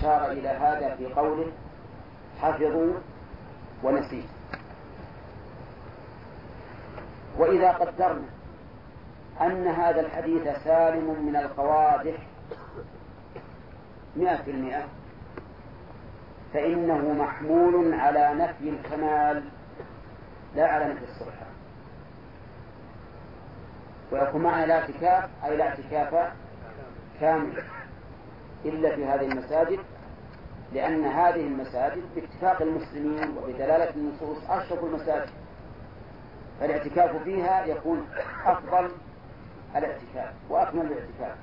أشار إلى هذا في قوله حفظوا ونسيت. وإذا قدرنا أن هذا الحديث سالم من القوادح 100%، فإنه محمول على نفي الكمال لا على نفي الصحة، ويكون معنى لا اعتكاف أي لا اعتكاف كامل إلا في هذه المساجد، لأن هذه المساجد باتفاق المسلمين وبدلالة النصوص أشرف المساجد، فالاعتكاف فيها يكون أفضل الاعتكاف وأكمل الاعتكاف.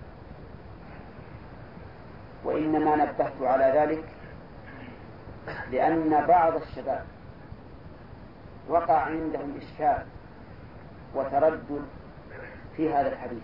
وإنما نبهت على ذلك لأن بعض الشباب وقع عندهم إشكال وتردد في هذا الحديث،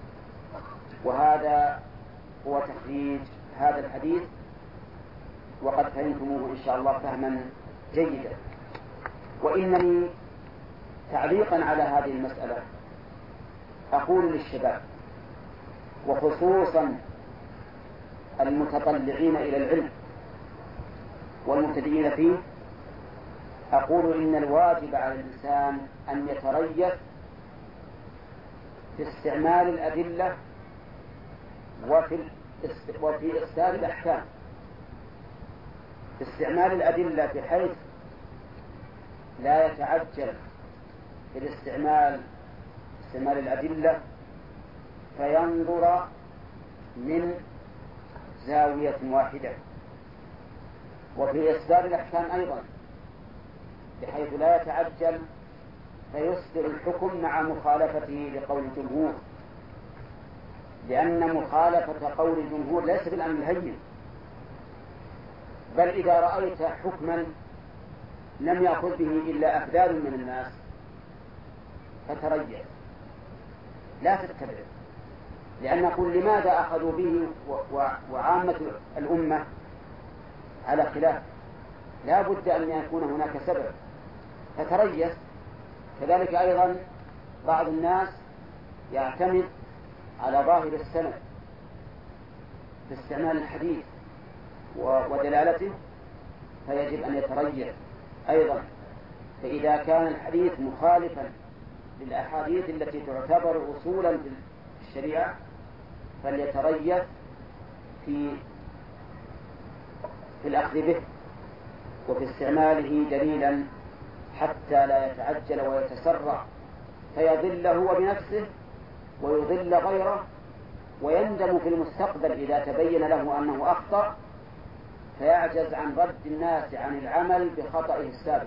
وهذا هو تخريج هذا الحديث، وقد فهمتموه إن شاء الله فهما جيدا. وإنني تعليقا على هذه المسألة أقول للشباب وخصوصا المتطلعين إلى العلم والمبتدئين فيه، أقول إن الواجب على الإنسان أن يتريث في استعمال الأدلة وفي إصدار الأحكام. استعمال الأدلة بحيث لا يتعجل في استعمال الأدلة فينظر من زاوية واحدة، وفي إصدار الأحكام أيضا بحيث لا يتعجل فيصدر الحكم مع مخالفته لقول الجمهور، لأن مخالفة قول الجمهور ليس بالأمر الهين، بل إذا رأيت حكما لم يأخذ به إلا أفذاذ من الناس فتريث لا تتبعه، لأن نقول لماذا أخذوا به وعامة الأمة على خلاف، لا بد أن يكون هناك سبب فتريث. كذلك أيضا بعض الناس يعتمد على ظاهر السند في استعمال الحديث ودلالته، فيجب أن يتريث أيضا. فإذا كان الحديث مخالفا للأحاديث التي تعتبر أصولا في الشريعة فليتريث في الأخذ به وفي استعماله دليلا حتى لا يتعجل ويتسرع فيضل هو بنفسه ويضل غيره، ويندم في المستقبل إذا تبين له أنه أخطأ فيعجز عن رد الناس عن العمل بخطئه السابق.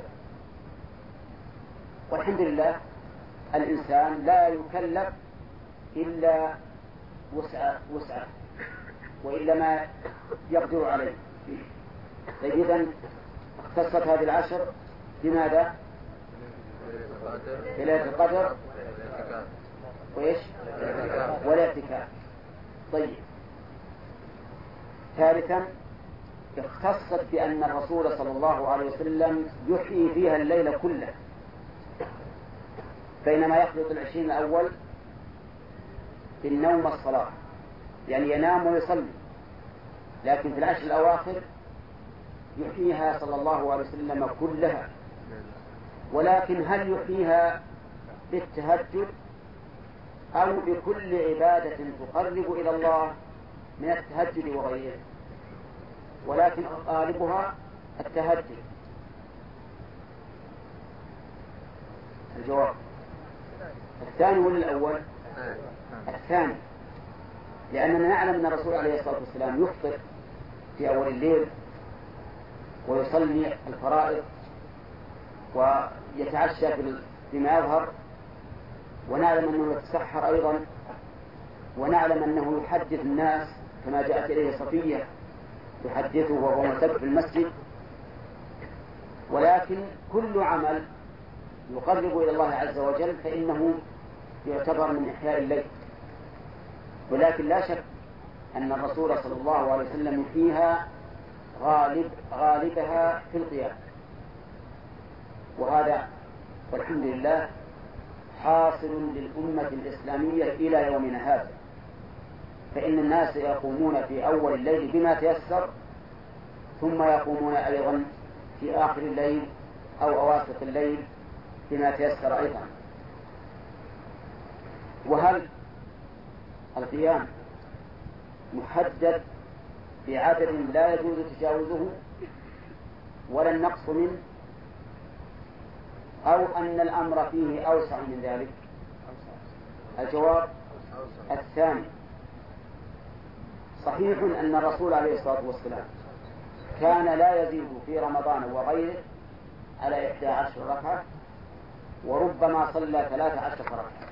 والحمد لله الإنسان لا يكلف إلا وسعه وإلا ما يقدر عليه. إذن اختصت هذه العشر بماذا؟ بليلة القدر وإيش؟ والاعتكاف. طيب، ثالثا اختصت بأن الرسول صلى الله عليه وسلم يحيي فيها الليل كله، بينما يخلط 20 الأول بالنوم والصلاة، يعني ينام ويصلي، لكن في العشر الأواخر يحييها صلى الله عليه وسلم كلها. ولكن هل يحييها بالتهجد أو بكل عبادة تقرب إلى الله من التهجد وغيره؟ ولكن غالبها التهجد. الجواب الثاني ولا الأول؟ الثاني، لأننا نعلم أن الرسول عليه الصلاة والسلام يفطر في أول الليل ويصلي الفرائض ويتعشى فيما يظهر، ونعلم أنه يتسحر أيضا، ونعلم أنه يحدث الناس كما جاءت إليه صفية يحدثه وهو ملتف في المسجد. ولكن كل عمل يقرب إلى الله عز وجل فإنه يعتبر من إحياء الليل. ولكن لا شك أن الرسول صلى الله عليه وسلم فيها غالبها في القيام، وهذا والحمد لله حاصل للأمة الإسلامية إلى يومنا هذا، فإن الناس يقومون في أول الليل بما تيسر ثم يقومون أيضا في آخر الليل أو أواسط الليل بما تيسر أيضا. وهل القيام محدد بعدد لا يجوز تجاوزه ولا النقص منه، أو أن الأمر فيه أوسع من ذلك؟ الجواب الثاني. صحيح أن الرسول عليه الصلاة والسلام كان لا يزيد في رمضان وغيره على 11 ركعة، وربما صلى 13 ركعة،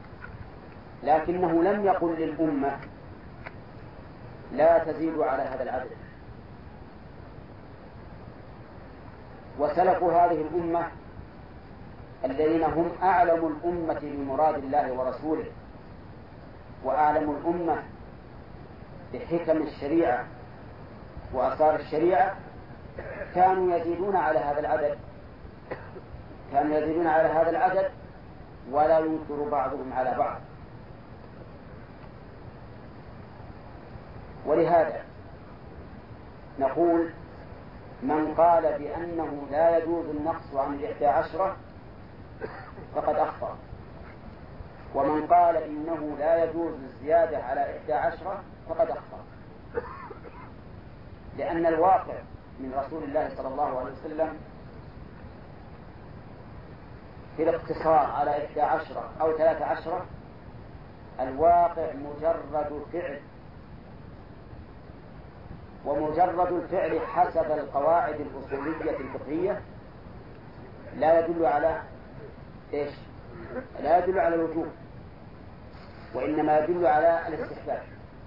لكنه لم يقل للأمة لا تزيدوا على هذا العدد. وسلف هذه الأمة الذين هم أعلم الأمة بمراد الله ورسوله وأعلم الأمة بحكم الشريعة وأسرار الشريعة كانوا يزيدون على هذا العدد ولا ينكر بعضهم على بعض. ولهذا نقول من قال بأنه لا يجوز النقص عن 11 فقد أخطأ، ومن قال إنه لا يجوز الزيادة على 11 فقد أخطأ، لأن الواقع من رسول الله صلى الله عليه وسلم في الاقتصار على 11 أو 13 الواقع مجرد فعل، ومجرد الفعل حسب القواعد الأصولية الفقهية لا يدل على إيش؟ لا يدل على الوجوب، وإنما يدل على الاستحباب.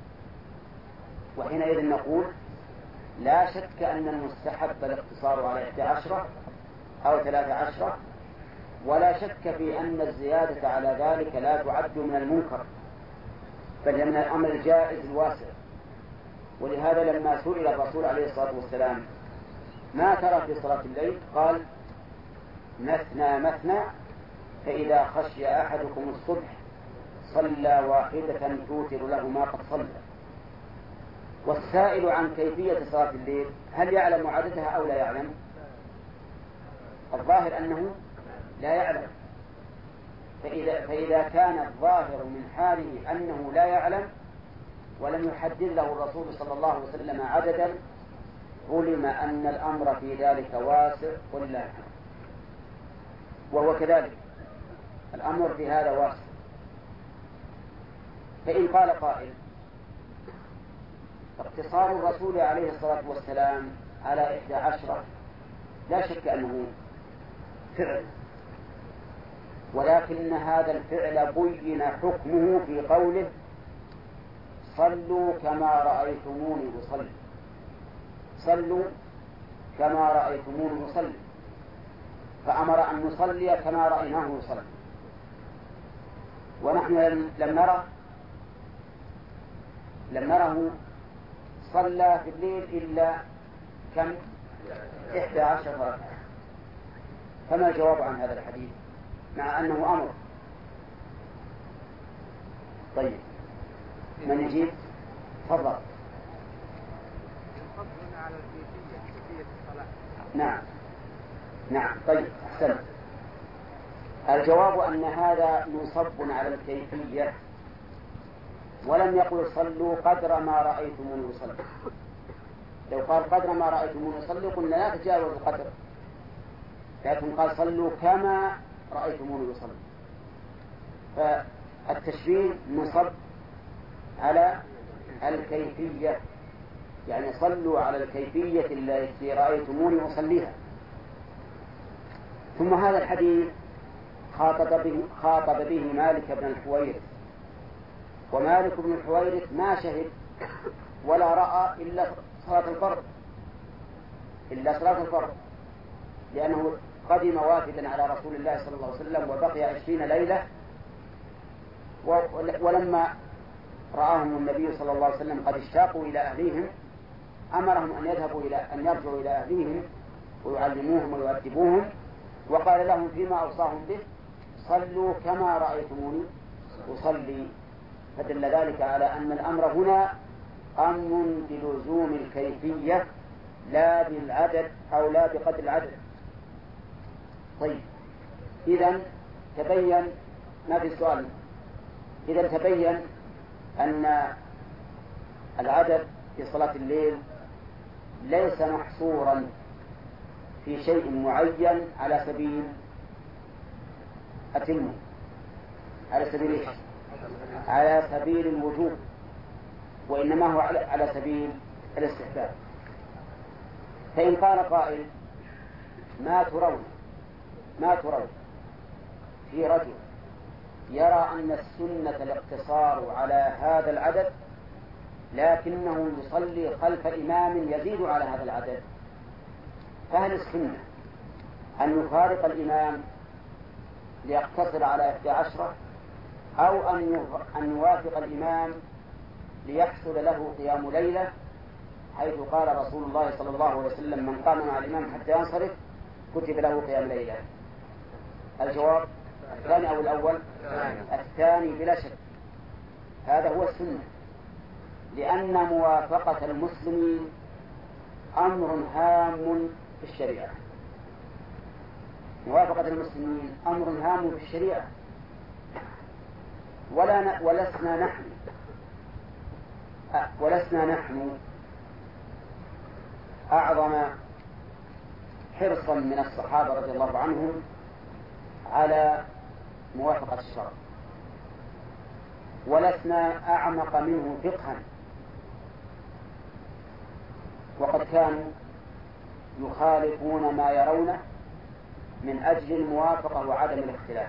وحينئذ نقول لا شك أن المستحب الاقتصار على 11 أو 13، ولا شك في أن الزيادة على ذلك لا تعد من المنكر بل من الأمر الجائز الواسع. ولهذا لما سئل الرسول عليه الصلاة والسلام ما ترى في صلاة الليل قال مثنى مثنى، فإذا خشي أحدكم الصبح صلى واحدة توتر له ما قد صلى. والسائل عن كيفية صلاة الليل هل يعلم عددها أو لا يعلم؟ الظاهر أنه لا يعلم. فإذا كان الظاهر من حاله أنه لا يعلم ولم يحدد له الرسول صلى الله عليه وسلم عددا علم أن الأمر في ذلك واسع ولله. وهو كذلك الأمر في هذا واسع. فإن قال قائل اقتصار الرسول عليه الصلاة والسلام على 11 لا شك أنه فعل، ولكن هذا الفعل بين حكمه في قوله صلوا كما رأيتموني أصلي. صلوا كما رأيتموني أصلي، فأمر أن نصلي كما رأيناه يصلي. ونحن لم نره صلى في الليل إلا كم 11 ركعة. فما الجواب عن هذا الحديث مع أنه أمر؟ طيب من يجيب؟ تفضل. على كيفية الصلاة. نعم طيب أحسن. الجواب أن هذا منصب على الكيفية، ولم يقل صلوا قدر ما رأيتموني يصلي. لو قال قدر ما رأيتموني يصلي قلنا لا تجاوز القدر، لكن قال صلوا كما رأيتموني يصلي. فالتشبيه منصب على الكيفية، يعني صلوا على الكيفية التي رأيتموني أصليها. ثم هذا الحديث خاطب به مالك بن الحويرث، ومالك بن الحويرث ما شهد ولا رأى إلا صلاة الفرض، لأنه قدم وافدا على رسول الله صلى الله عليه وسلم وبقي 20 ليلة، ولما رآهم النبي صلى الله عليه وسلم قد اشتاقوا إلى أهليهم أمرهم أن يرجعوا إلى أهليهم ويعلموهم ويؤدبوهم، وقال لهم فيما أوصاهم به صلوا كما رأيتموني أصلي. فدل ذلك على أن الأمر هنا أمر بلزوم الكيفية لا بالعدد أو لا بقدر العدد. طيب إذن تبين، ما في سؤال، إذن تبين أن العدد في صلاة الليل ليس محصورا في شيء معين على سبيل أتمه، على سبيل إيش؟ على سبيل الوجوب، وإنما هو على سبيل الاستحباب. فإن قال قائل ما ترون في رجل يرى أن السنة الاقتصار على هذا العدد لكنه يصلي خلف إمام يزيد على هذا العدد، فهل السنة أن يفارق الإمام ليقتصر على 11 أو أن يوافق الإمام ليحصل له قيام ليلة، حيث قال رسول الله صلى الله عليه وسلم من قام مع الإمام حتى ينصرف كتب له قيام ليلة؟ الجواب الثاني أو الأول؟ الثاني بلا شك، هذا هو السنة، لأن موافقة المسلمين أمر هام في الشريعة. موافقة المسلمين أمر هام في الشريعة، ولسنا نحن أعظم حرصا من الصحابة رضي الله عنهم على موافقة الشرع، ولسنا أعمق منه فقها، وقد كانوا يخالفون ما يرونه من أجل الموافقة وعدم الاختلاف.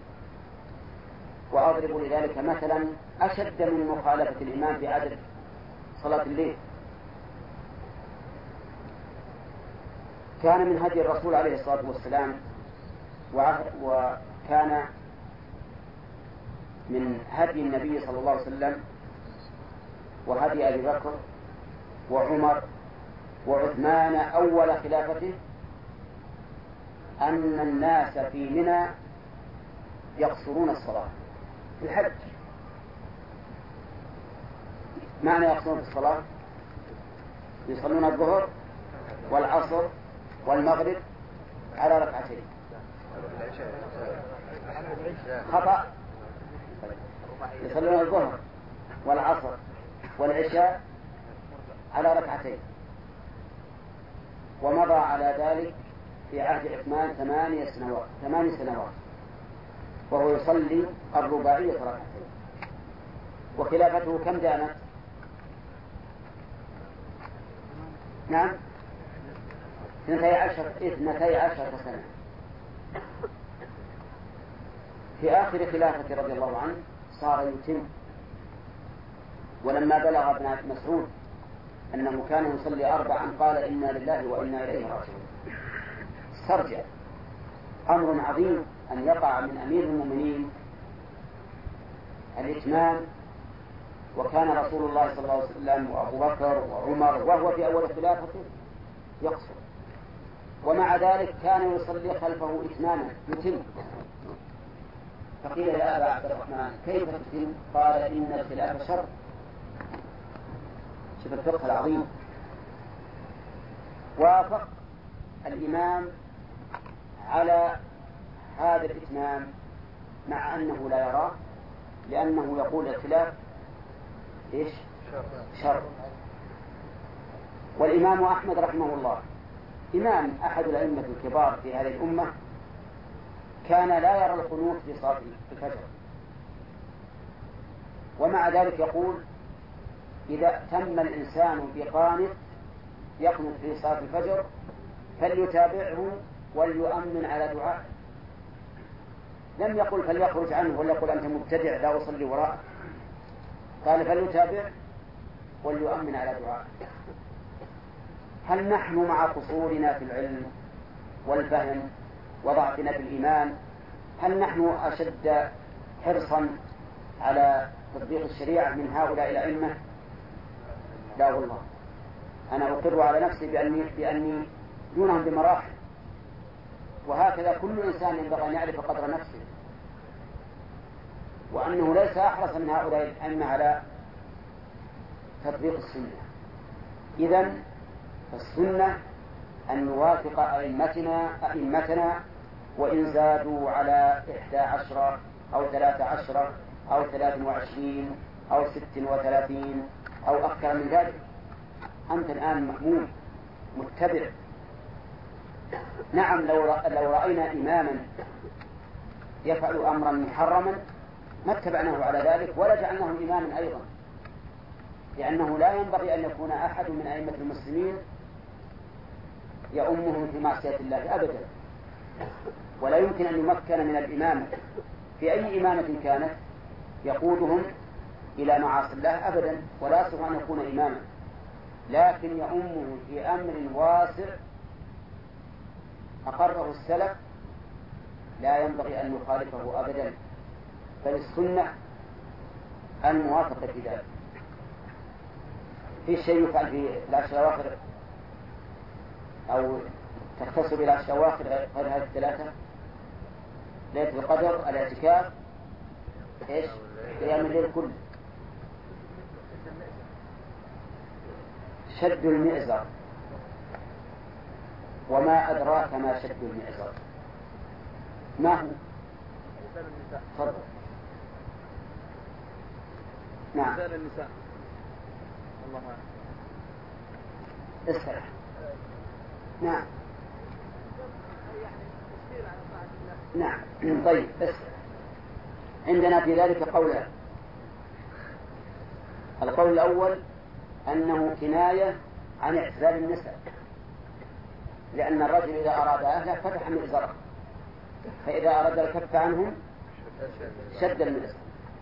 وأضرب لذلك مثلا أشد من مخالفة الإمام في عدد صلاة الليل. كان من هدي الرسول عليه الصلاة والسلام، وكان من هدي النبي صلى الله عليه وسلم وهدي أبي بكر وعمر وعثمان أول خلافته أن الناس في منى يقصرون الصلاة في الحج. معنى يقصرون في الصلاة يصلون الظهر والعصر والمغرب على ركعتين. خطأ، يصلون الظهر والعصر والعشاء على ركعتين. ومضى على ذلك في عهد عثمان 8 سنوات وهو يصلي الرباعية ركعتين. وخلافته كم دامت؟ نعم 12 سنة. في آخر خلافة رضي الله عنه صار يتم، ولما بلغ ابن مسعود أنه كان يصلي 4 قال إنا لله وإنا إليه راجعون. استرجع، أمر عظيم أن يقع من أمير المؤمنين الإتمام، وكان رسول الله صلى الله عليه وسلم وأبو بكر وعمر وهو في أول خلافته يقصر، ومع ذلك كان يصلي خلفه إتماما يتم. فقيل يا أبا عبد الرحمن كيف تتم؟ قال إن الخلاف شر. شوف الفقه العظيم. وافق الإمام على هذا الإتمام مع أنه لا يراه، لأنه يقول الخلاف إيش؟ شر. والإمام أحمد رحمه الله إمام أحد الأئمة الكبار في هذه الأمة كان لا يرى القنوت في صلاة الفجر، ومع ذلك يقول إذا تم الإنسان بقانت يقنط في صلاة الفجر فليتابعه وليؤمن على دعاء. لم يقل فليخرج عنه ولا يقول أنت مبتدع لا أصلي وراء، قال فليتابع وليؤمن على دعاء. هل نحن مع قصورنا في العلم والفهم وضعفنا في الإيمان هل نحن أشد حرصا على تطبيق الشريعة من هؤلاء الأئمة؟ لا والله، أنا أقر على نفسي بأني دونهم بمراحل، وهكذا كل إنسان ينبغي أن يعرف قدر نفسه، وأنه ليس أحرص من هؤلاء الأئمة على تطبيق السنة. إذن فالسنة أن نوافق أئمتنا وإن زادوا على 11 أو 13 أو 23 أو 36 أو أكثر من ذلك. أنت الآن مأمون متبع. نعم، لو رأينا إماما يفعل أمرا محرما ما اتبعناه على ذلك ولا جعلناه إماما أيضا، لأنه لا ينبغي أن يكون أحد من أئمة المسلمين يؤمهم في معصية الله أبدا، ولا يمكن أن يمكن من الإمامة في أي إمامة كانت يقودهم إلى معاصي الله أبدا، ولا يصح أن يكون إماما، لكن يؤمه في أمر واسع أقره السلف لا ينبغي أن يخالفه أبدا، بل السنة الموافقة في ذلك. في شيء يفعل في العشر الأواخر أو تختص بالعشر الأواخر غير هذه الثلاثة؟ ليلة القدر، الاعتكاف، إيش؟ قيام الليل كله، شد المئزر. وما أدراك ما شد المئزر؟ ما هو؟ تفضل. نعم. النساء. الله اسأل. نعم. نعم. طيب، اسأل. عندنا في ذلك قولان. القول الأول أنه كناية عن اعتزال النساء، لأن الرجل إذا أراد أهله فتح مئزره، فإذا أراد الكف عنهم شد المئزر.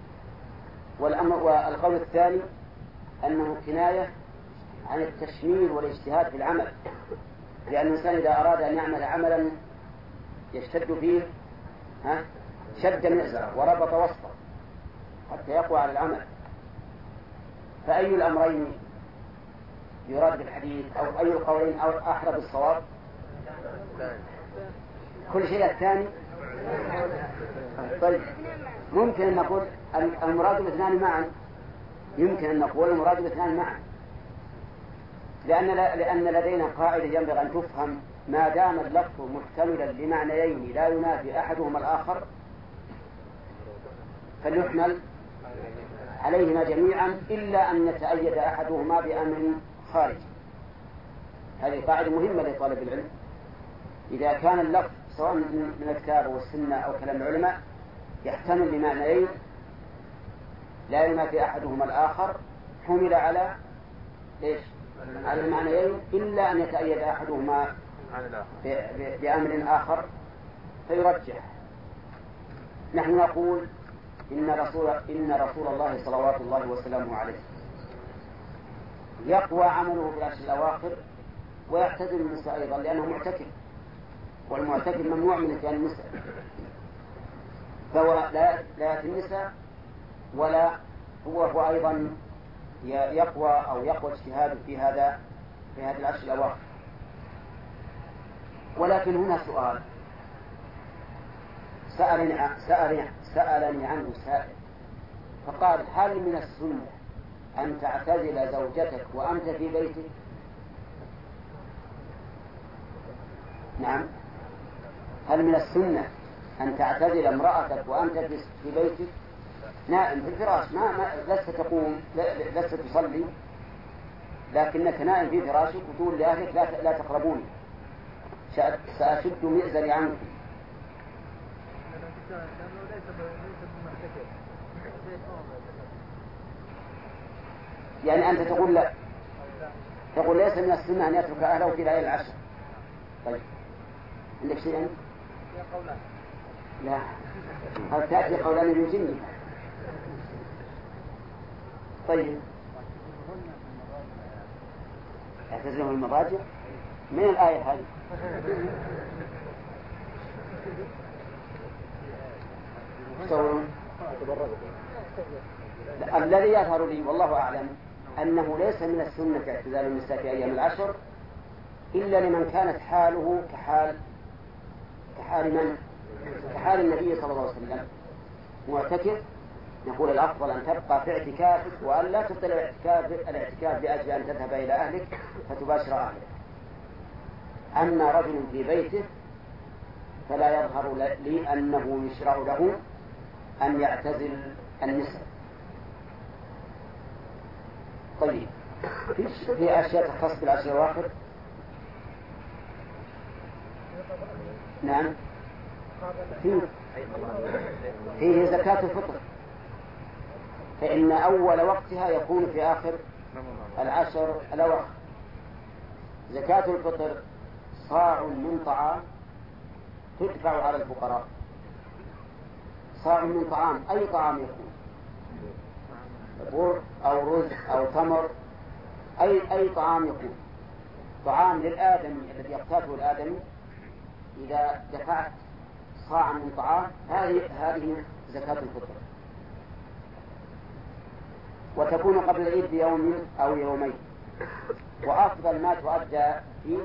والقول الثاني أنه كناية عن التشمير والاجتهاد في العمل، لأن الإنسان إذا أراد أن يعمل عملا يشتد فيه شد مئزره وربط وسطه حتى يقوى على العمل. فأي الأمرين يراد بالحديث، أو أي القولين أو أحرى بالصواب؟ كل شيء الثاني. طيب، ممكن أن نقول المراد الاثنان معا، يمكن أن نقول المراد الاثنان معا، لأن لدينا قاعدة ينبغي أن تفهم: ما دام اللفظ محتملا لمعنيين لا ينافي أحدهما الآخر فليحمل عليهما جميعا إلا أن يتأيد أحدهما بأمر خارج. هذه قاعدة مهمة لطالب العلم. إذا كان اللفظ سواء من الكتاب والسنة أو كلام العلماء يحتمل لمعنيين لا ينافي أحدهما الآخر حمل على إيش؟ على المعنيين إلا أن يتأيد أحدهما بأمر آخر فيرجح. نحن نقول إن رسول الله صلوات الله وسلامه عليه يقوى عمله في العشر الأواخر ويعتزل النساء أيضا لأنه معتكف، والمعتكف ممنوع من اتيان النساء، فهو لا يأتي النساء ولا هو أيضا يقوى اجتهاده في هذه العشر الأواخر. ولكن هنا سؤال سألني عنه سائل فقال: هل من السنة أن تعتزل زوجتك وأنت في بيتك؟ نعم. هل من السنة أن تعتزل امرأتك وأنت في بيتك نائم في الفراش؟ لست تقوم، لست تصلي، لكنك نائم في فراشك وتقول لأهلك لا تقربوني، سأشد مئزري عنك. يعني أنت تقول لا، تقول ليس من السنة أن يترك أهله في ليالي العشر. طيب، عندك شيء أنت؟ لا، هل تأتي قولان من جني؟ طيب، اعتزلهم المضاجع من الآية هذه. الذي يظهر لي والله أعلم أنه ليس من السنة اعتزال النساء في أيام العشر إلا لمن كانت حاله كحال النبي صلى الله عليه وسلم معتكف. نقول الأفضل أن تبقى في اعتكافك وأن لا تبطل الاعتكاف لأجل أن تذهب إلى أهلك فتباشر أهلك. أما رجل في بيته فلا يظهر لي أنه يشرع له أن يعتزل النساء. طيب، في أشياء تختص بالعشر الأواخر؟ نعم، فيه زكاة الفطر، فإن أول وقتها يكون في آخر العشر الأواخر. زكاة الفطر صاع من طعام تدفع على الفقراء. صاع من طعام، أي طعام يكون، بر أو رز أو تمر، أي طعام يكون، طعام للآدمي الذي يقتاته الآدمي، إذا دفعت صاع من طعام هذه زكاة الفطر. وتكون قبل العيد بيوم أو يومين، وأفضل ما تؤدى فيه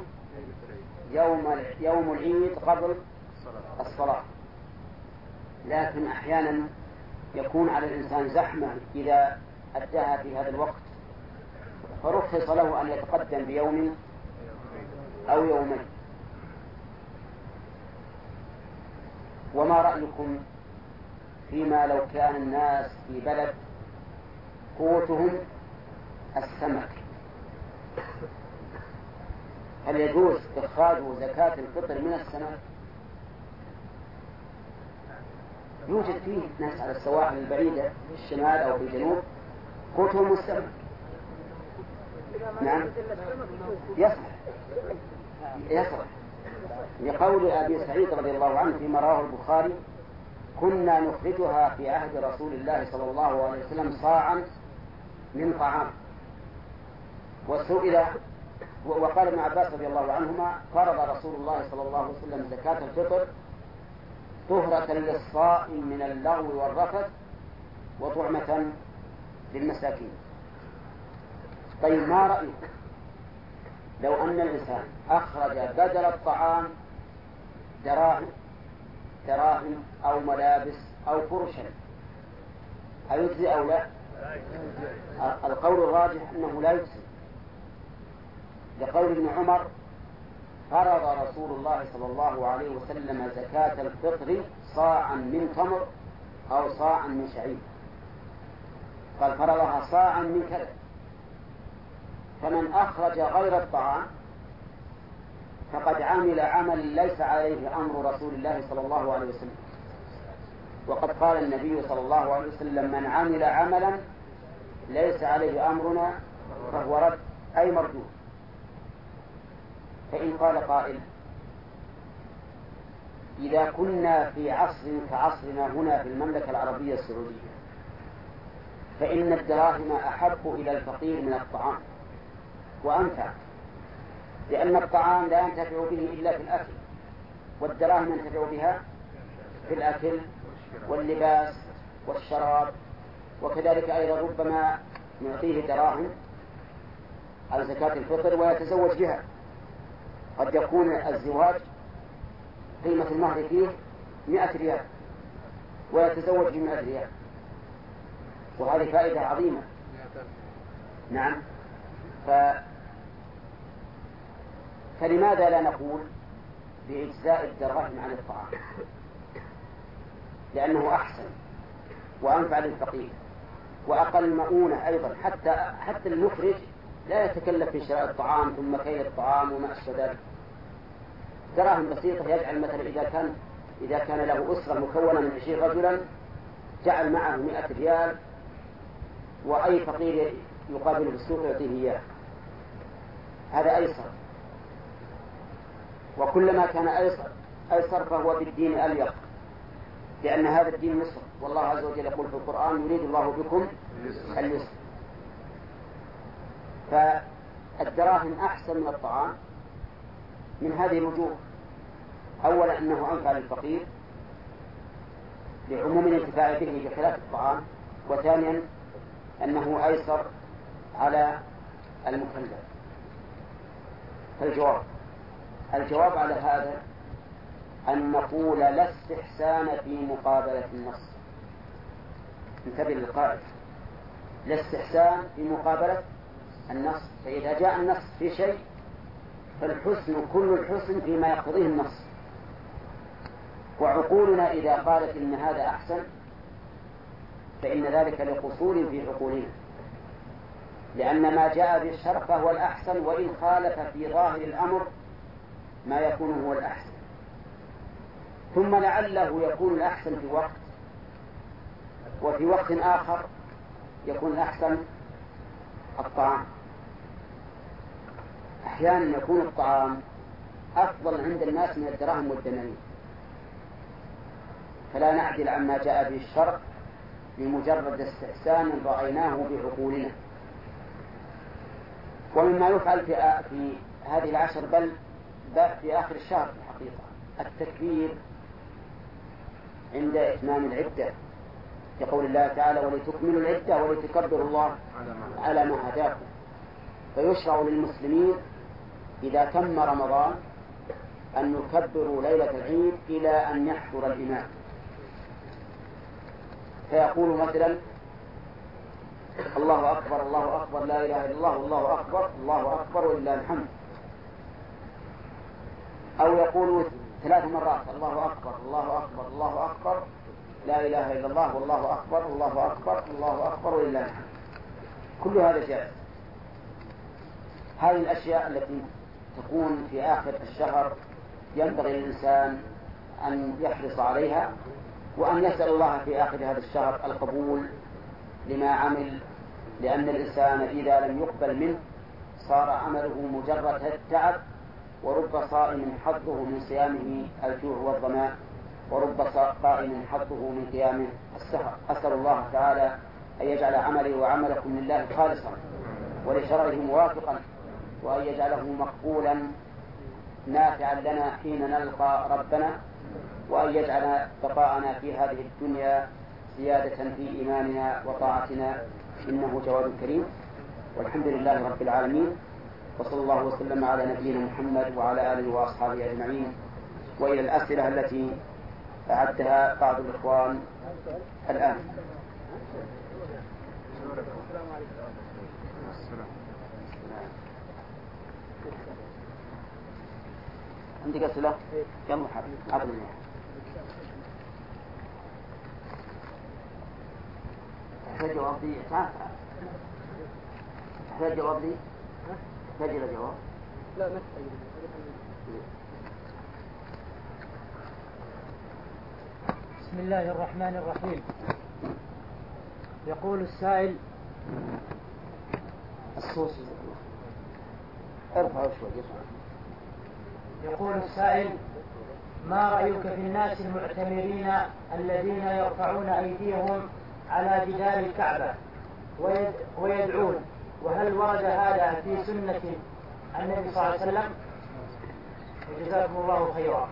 يوم العيد قبل الصلاة. لكن أحيانا يكون على الإنسان زحمة إذا أداها في هذا الوقت، فرخص له أن يتقدم بيوم أو يومين. وما رأيكم فيما لو كان الناس في بلد قوتهم السمك، هل يجوز إخراج زكاة الفطر من السمك؟ يوجد فيه ناس على السواحل البعيدة في الشمال أو في الجنوب قوتهم السمك. نعم، يصح لقول أبي سعيد رضي الله عنه فيما رواه البخاري: كنا نخرجها في عهد رسول الله صلى الله عليه وسلم صاعا من طعام. وسئل وقال ابن عباس رضي الله عنهما: فرض رسول الله صلى الله عليه وسلم زكاة الفطر طهرة للصائم من اللغو والرفث وطعمة للمساكين. طيب، ما رأيك لو أن الإنسان أخرج بدل الطعام دراهم أو ملابس أو فرشا، أيجزي أو لا؟ القول الراجح أنه لا يجزي، لقول ابن عمر: فرض رسول الله صلى الله عليه وسلم زكاة الفطر صاعا من تمر أو صاعا من شعير. قال: فرضها صاعا من كذا. فمن أخرج غير الطعام فقد عمل عمل ليس عليه أمر رسول الله صلى الله عليه وسلم. وقد قال النبي صلى الله عليه وسلم: من عمل عملا ليس عليه أمرنا فهو رد، أي مردود. فإن قال قائل: إذا كنا في عصر كعصرنا هنا في المملكة العربية السعودية فإن الدراهم أحب إلى الفقير من الطعام وأنفع، لأن الطعام لا ينتفع به إلا في الأكل، والدراهم ينتفع بها في الأكل واللباس والشراب. وكذلك أيضا ربما نعطيه دراهم على زكاة الفطر ويتزوج بها. قد يكون الزواج قيمة المهر فيه 100 ريال ويتزوج ب100 ريال، وهذه فائدة عظيمة. نعم، فلماذا لا نقول بإجزاء الدراهم عن الطعام؟ لأنه أحسن وأنفع للفقير وأقل مؤونة أيضا. حتى المخرج لا يتكلف في شراء الطعام ثم كيل الطعام وما أشبه ذلك. دراهم بسيطة يجعل مثلا إذا كان له أسرة مكونة من 20 رجلا جعل معه 100 ريال، وأي فقير يقابله في السوق يعطيه إياه، هذا أيسر. وكلما كان أيسر فهو بالدين أليق، لأن هذا الدين يسر، والله عز وجل يقول في القرآن: يريد الله بكم اليسر. فالدراهم أحسن من الطعام من هذه الوجوه: أولا أنه أنفع للفقير لعموم الانتفاع به بخلاف الطعام، وثانيا أنه أيسر على المكلف. الجواب على هذا أن نقول لا استحسان في مقابلة النص. انتبه للقاعدة: لا استحسان في مقابلة النص. فإذا جاء النص في شيء فالحسن كل الحسن فيما يقتضيه النص. وعقولنا إذا قالت إن هذا أحسن فإن ذلك لقصور في عقولنا، لأن ما جاء بالشرع فهو الأحسن، وإن خالف في ظاهر الأمر ما يكون هو الأحسن. ثم لعله يكون الأحسن في وقت، وفي وقت آخر يكون الأحسن الطعام. أحيانا يكون الطعام أفضل عند الناس من الدراهم والدنانير، فلا نعدل عما جاء به الشرع بمجرد استحسان رأيناه بعقولنا. ومما يفعل في هذه العشر بل في آخر الشهر في الحقيقة التكبير عند إتمام العدة، يقول الله تعالى: ولتكملوا العدة ولتكبروا الله على ما هداكم. فيشرع للمسلمين إذا تم رمضان أن يكبروا ليلة العيد إلى أن يحضر الإمام، فيقول مثلا: الله أكبر الله أكبر لا إله إلا الله الله أكبر الله أكبر ولله الحمد، أو يقول 3 مرات: الله أكبر الله أكبر الله أكبر لا إله إلا الله والله أكبر الله أكبر الله أكبر ولله الحمد. كل هذا جائز. هذه الأشياء التي تكون في آخر الشهر ينبغي للإنسان أن يحرص عليها، وأن يسأل الله في آخر هذا الشهر القبول لما عمل، لأن الإنسان إذا لم يقبل منه صار عمله مجرد التعب، ورب صائم حظه من صيامه الجوع والظماء، ورب قائم حظه من قيامه السهر. أسأل الله تعالى أن يجعل عملي وعملكم لله خالصا ولشرعه موافقا، وأن يجعله مقبولا نافعا لنا حين نلقى ربنا، وأن يجعل بقاءنا في هذه الدنيا زيادة في إيماننا وطاعتنا، إنه جواد كريم. والحمد لله رب العالمين، وصلى الله وسلم على نبينا محمد وعلى آله وأصحابه أجمعين. وإلى الأسئلة التي أعدها بعض الإخوان الآن. عندك أسئلة؟ يا محمد عبد الله. تحتاج جواب لي؟ تحتاج جواب لي؟ تحتاج إلى جواب؟ لا ما تحتاج. بسم الله الرحمن الرحيم. يقول السائل: الصوت ارفع شوي. يقول السائل: ما رأيك في الناس المعتمرين الذين يرفعون أيديهم على جدار الكعبة ويدعون، وهل ورد هذا في سنة النبي صلى الله عليه وسلم؟ وجزاكم الله خيرا.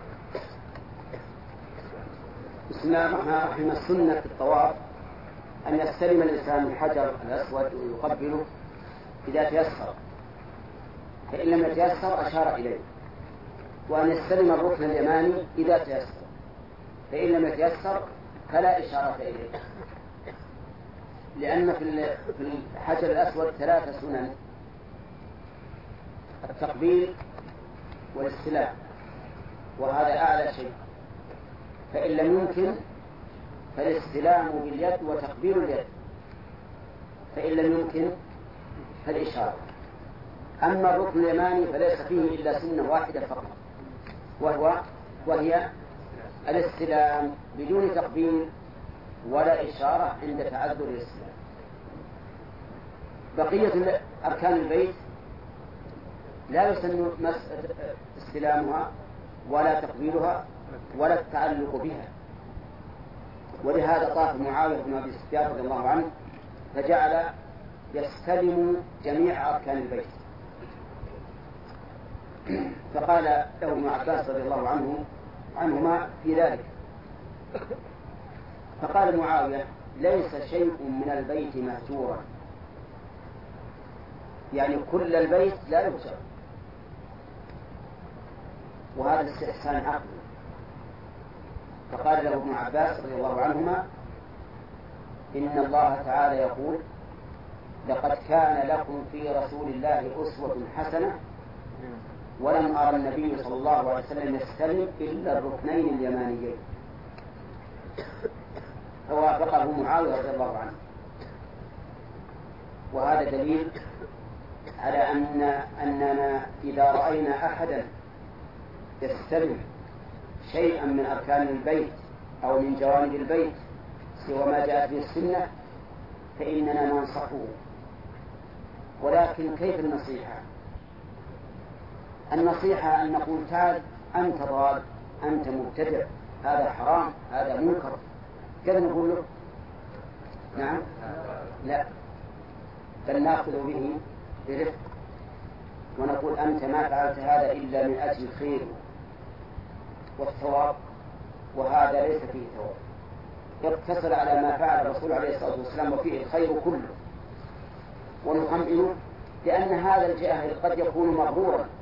بسم الله الرحمن الرحيم. السنة في الطواف أن يستلم الإنسان الحجر الأسود ويقبله إذا تيسر، فإن لم يتيسر أشار إليه، وأن يستلم الركن اليماني إذا تيسر، فإن لم يتيسر فلا إشارة إليه، لأن في الحجر الأسود 3 سنن: التقبيل والاستلام، وهذا أعلى شيء. فإن لم يمكن فالاستلام باليد وتقبيل اليد، فإن لم يمكن فالإشارة. أما الركن اليماني فليس فيه إلا سنة واحدة فقط، وهي الاستلام بدون تقبيل ولا إشارة عند تعذر الاستلام. بقية أركان البيت لا يسن استلامها ولا تقبيلها ولا التعلق بها، ولهذا طاف معاوية بن أبي سفيان رضي الله عنه فجعل يستلم جميع أركان البيت، فقال له ابن عباس رضي الله عنهما في ذلك، فقال معاوية: ليس شيء من البيت مهجورا، يعني كل البيت لا يهجر، وهذا استحسان عقلي. فقال له ابن عباس رضي الله عنهما: إن الله تعالى يقول: لقد كان لكم في رسول الله أسوة حسنة ولم أرى النبي صلى الله عليه وسلم يستلم إلا الركنين اليمانيين، فوافقه معاوية رضي الله عنه. وهذا دليل على أننا إذا رأينا أحدا يستلم شيئا من أركان البيت أو من جوانب البيت سوى ما جاءت به السنة فإننا ننصحه. ولكن كيف النصيحة؟ النصيحة أن نقول تعال أنت ضال، أنت مبتدع، هذا حرام، هذا منكر، كذا نقول له؟ نعم؟ لا، بل نأخذ به برفق ونقول أنت ما فعلت هذا إلا من أجل الخير والثواب، وهذا ليس فيه ثواب، يقتصر على ما فعل الرسول عليه الصلاة والسلام وفيه الخير كله. ونطمئنه لأن هذا الجاهل قد يكون مغرورا